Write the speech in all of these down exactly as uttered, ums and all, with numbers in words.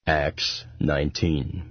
Acts nineteen.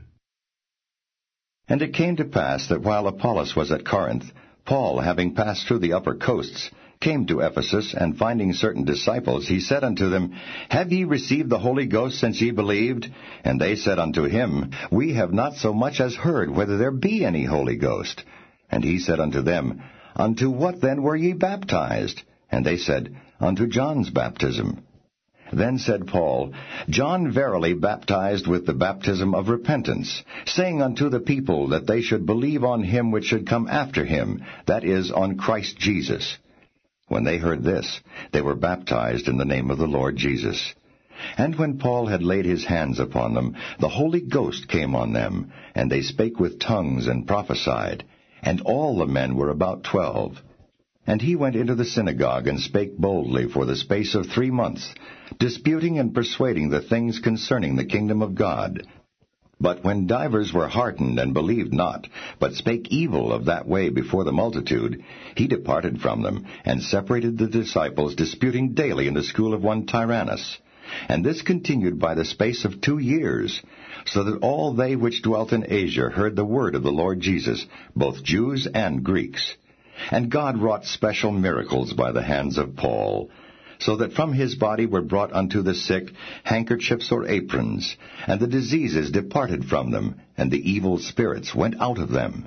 And it came to pass that while Apollos was at Corinth, Paul, having passed through the upper coasts, came to Ephesus, and finding certain disciples, he said unto them, Have ye received the Holy Ghost since ye believed? And they said unto him, We have not so much as heard whether there be any Holy Ghost. And he said unto them, Unto what then were ye baptized? And they said, Unto John's baptism. Then said Paul, John verily baptized with the baptism of repentance, saying unto the people that they should believe on him which should come after him, that is, on Christ Jesus. When they heard this, they were baptized in the name of the Lord Jesus. And when Paul had laid his hands upon them, the Holy Ghost came on them, and they spake with tongues and prophesied. And all the men were about twelve. And he went into the synagogue, and spake boldly for the space of three months, disputing and persuading the things concerning the kingdom of God. But when divers were heartened and believed not, but spake evil of that way before the multitude, he departed from them, and separated the disciples, disputing daily in the school of one Tyrannus. And this continued by the space of two years, so that all they which dwelt in Asia heard the word of the Lord Jesus, both Jews and Greeks. And God wrought special miracles by the hands of Paul, so that from his body were brought unto the sick handkerchiefs or aprons, and the diseases departed from them, and the evil spirits went out of them.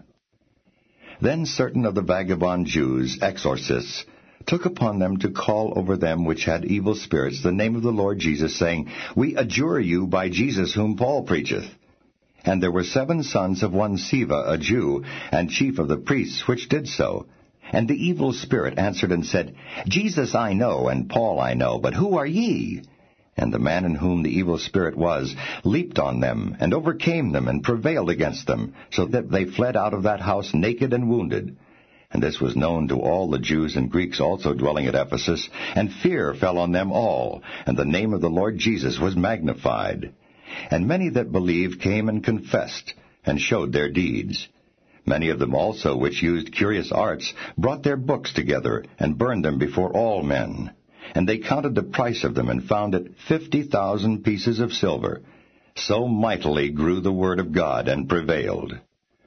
Then certain of the vagabond Jews, exorcists, took upon them to call over them which had evil spirits the name of the Lord Jesus, saying, We adjure you by Jesus whom Paul preacheth. And there were seven sons of one Sceva, a Jew, and chief of the priests, which did so. And the evil spirit answered and said, Jesus I know, and Paul I know, but who are ye? And the man in whom the evil spirit was leaped on them, and overcame them, and prevailed against them, so that they fled out of that house naked and wounded. And this was known to all the Jews and Greeks also dwelling at Ephesus, and fear fell on them all, and the name of the Lord Jesus was magnified. And many that believed came and confessed, and showed their deeds. Many of them also, which used curious arts, brought their books together, and burned them before all men. And they counted the price of them, and found it fifty thousand pieces of silver. So mightily grew the word of God, and prevailed.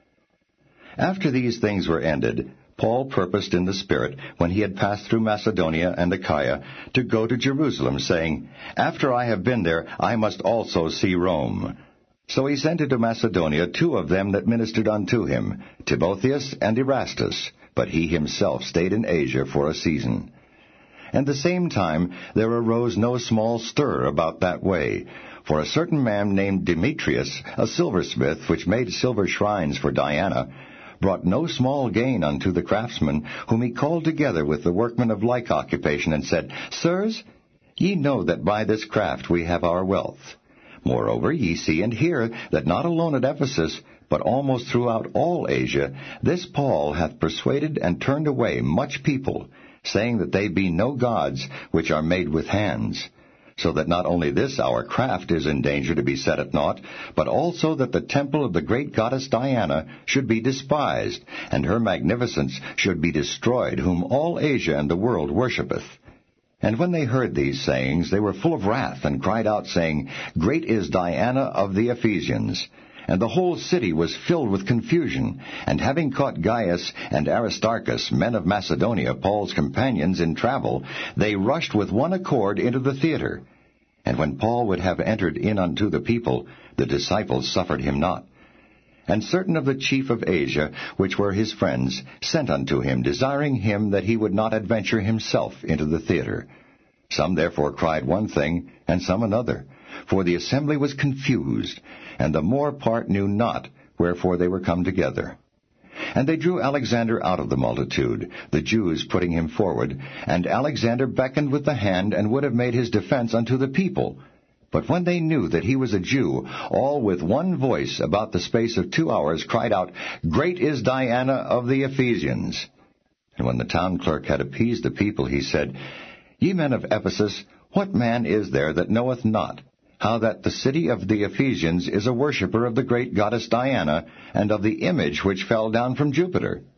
After these things were ended, Paul purposed in the Spirit, when he had passed through Macedonia and Achaia, to go to Jerusalem, saying, After I have been there, I must also see Rome. So he sent into Macedonia two of them that ministered unto him, Timotheus and Erastus, but he himself stayed in Asia for a season. And the same time there arose no small stir about that way, for a certain man named Demetrius, a silversmith, which made silver shrines for Diana, brought no small gain unto the craftsmen, whom he called together with the workmen of like occupation, and said, Sirs, ye know that by this craft we have our wealth. Moreover, ye see and hear that not alone at Ephesus, but almost throughout all Asia, this Paul hath persuaded and turned away much people, saying that they be no gods which are made with hands. So that not only this our craft is in danger to be set at naught, but also that the temple of the great goddess Diana should be despised, and her magnificence should be destroyed, whom all Asia and the world worshippeth. And when they heard these sayings, they were full of wrath, and cried out, saying, Great is Diana of the Ephesians. And the whole city was filled with confusion. And having caught Gaius and Aristarchus, men of Macedonia, Paul's companions in travel, they rushed with one accord into the theater. And when Paul would have entered in unto the people, the disciples suffered him not. And certain of the chief of Asia, which were his friends, sent unto him, desiring him that he would not adventure himself into the theater. Some therefore cried one thing, and some another, for the assembly was confused, and the more part knew not wherefore they were come together. And they drew Alexander out of the multitude, the Jews putting him forward, and Alexander beckoned with the hand, and would have made his defense unto the people. But when they knew that he was a Jew, all with one voice about the space of two hours cried out, Great is Diana of the Ephesians. And when the town clerk had appeased the people, he said, Ye men of Ephesus, what man is there that knoweth not how that the city of the Ephesians is a worshipper of the great goddess Diana, and of the image which fell down from Jupiter?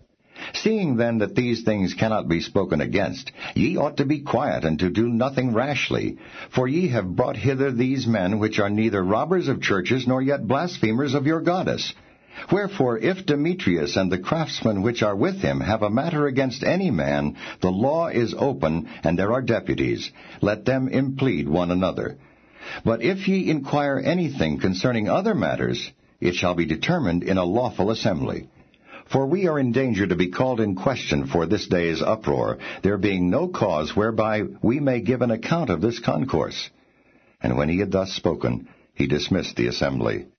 Seeing then that these things cannot be spoken against, ye ought to be quiet, and to do nothing rashly. For ye have brought hither these men, which are neither robbers of churches, nor yet blasphemers of your goddess. Wherefore, if Demetrius and the craftsmen which are with him have a matter against any man, the law is open, and there are deputies. Let them implead one another. But if ye inquire anything concerning other matters, it shall be determined in a lawful assembly. For we are in danger to be called in question for this day's uproar, there being no cause whereby we may give an account of this concourse. And when he had thus spoken, he dismissed the assembly.